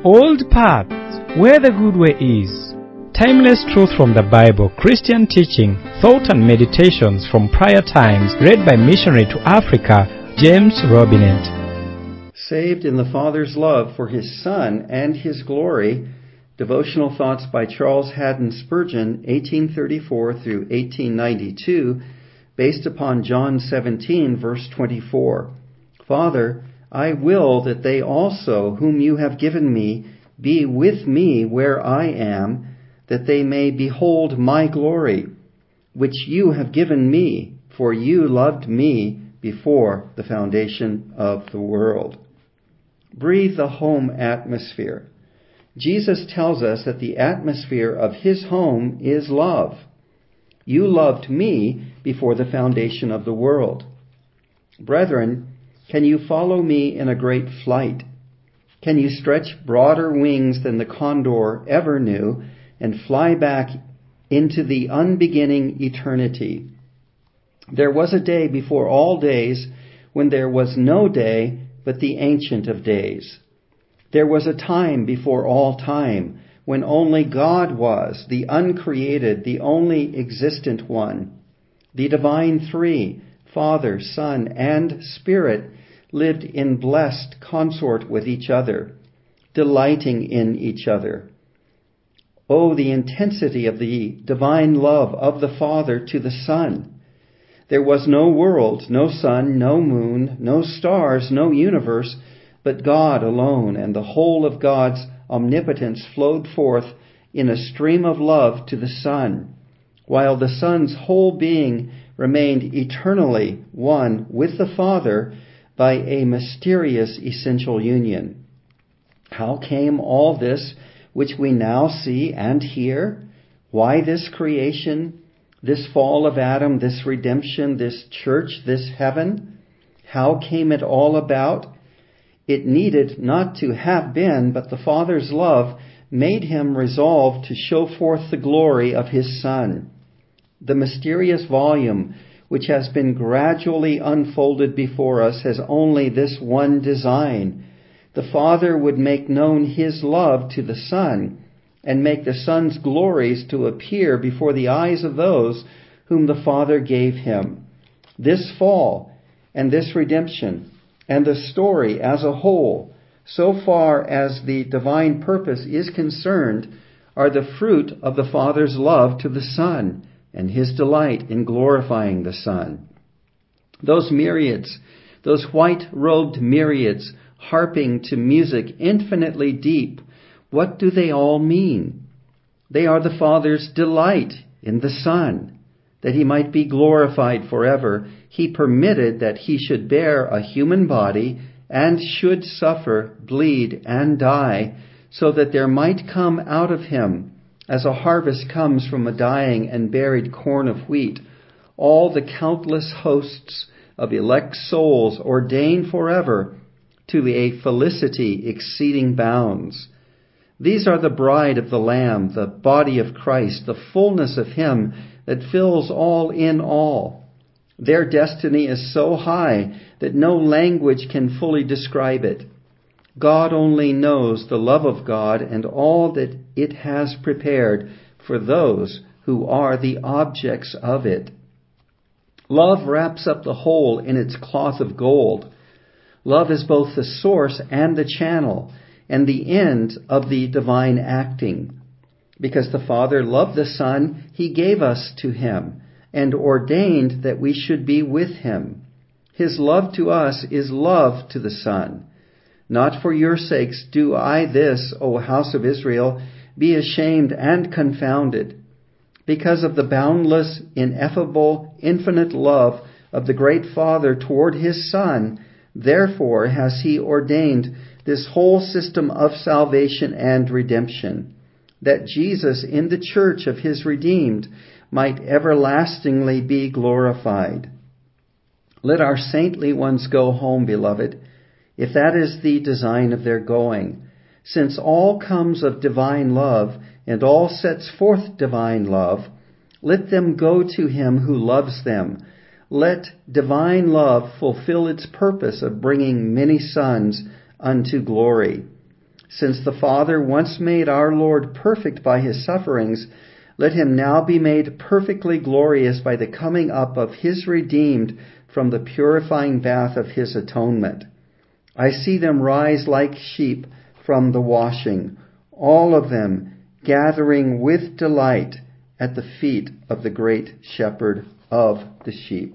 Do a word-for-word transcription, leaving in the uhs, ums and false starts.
Old paths, where the good way is. Timeless truth from the Bible, Christian teaching, thought and meditations from prior times, read by missionary to Africa, James Robinet. Saved in the Father's love for His Son and His glory. Devotional thoughts by Charles Haddon Spurgeon, eighteen thirty-four through eighteen ninety-two, based upon John seventeen, verse twenty-four. Father, I will that they also, whom you have given me, be with me where I am, that they may behold my glory, which you have given me, for you loved me before the foundation of the world. Breathe the home atmosphere. Jesus tells us that the atmosphere of His home is love. You loved me before the foundation of the world. Brethren, can you follow me in a great flight? Can you stretch broader wings than the condor ever knew and fly back into the unbeginning eternity? There was a day before all days when there was no day but the Ancient of Days. There was a time before all time when only God was, the uncreated, the only existent one. The divine three, Father, Son, and Spirit, lived in blessed consort with each other, delighting in each other. Oh, the intensity of the divine love of the Father to the Son. There was no world, no sun, no moon, no stars, no universe, but God alone, and the whole of God's omnipotence flowed forth in a stream of love to the Son, while the Son's whole being remained eternally one with the Father by a mysterious essential union. How came all this which we now see and hear? Why this creation, this fall of Adam, this redemption, this church, this heaven? How came it all about? It needed not to have been, but the Father's love made Him resolve to show forth the glory of His Son. The mysterious volume which has been gradually unfolded before us has only this one design. The Father would make known His love to the Son and make the Son's glories to appear before the eyes of those whom the Father gave Him. This fall and this redemption and the story as a whole, so far as the divine purpose is concerned, are the fruit of the Father's love to the Son and His delight in glorifying the Son. Those myriads, those white-robed myriads, harping to music infinitely deep, what do they all mean? They are the Father's delight in the Son. That He might be glorified forever, He permitted that He should bear a human body and should suffer, bleed, and die, so that there might come out of Him, as a harvest comes from a dying and buried corn of wheat, all the countless hosts of elect souls ordained forever to a felicity exceeding bounds. These are the bride of the Lamb, the body of Christ, the fullness of Him that fills all in all. Their destiny is so high that no language can fully describe it. God only knows the love of God and all that it has prepared for those who are the objects of it. Love wraps up the whole in its cloth of gold. Love is both the source and the channel and the end of the divine acting. Because the Father loved the Son, He gave us to Him and ordained that we should be with Him. His love to us is love to the Son. Not for your sakes do I this, O house of Israel, be ashamed and confounded. Because of the boundless, ineffable, infinite love of the great Father toward His Son, therefore has He ordained this whole system of salvation and redemption, that Jesus in the church of His redeemed might everlastingly be glorified. Let our saintly ones go home, beloved, if that is the design of their going. Since all comes of divine love, and all sets forth divine love, let them go to Him who loves them. Let divine love fulfill its purpose of bringing many sons unto glory. Since the Father once made our Lord perfect by his sufferings, let him now be made perfectly glorious by the coming up of his redeemed from the purifying bath of his atonement. I see them rise like sheep from the washing, all of them gathering with delight at the feet of the great shepherd of the sheep.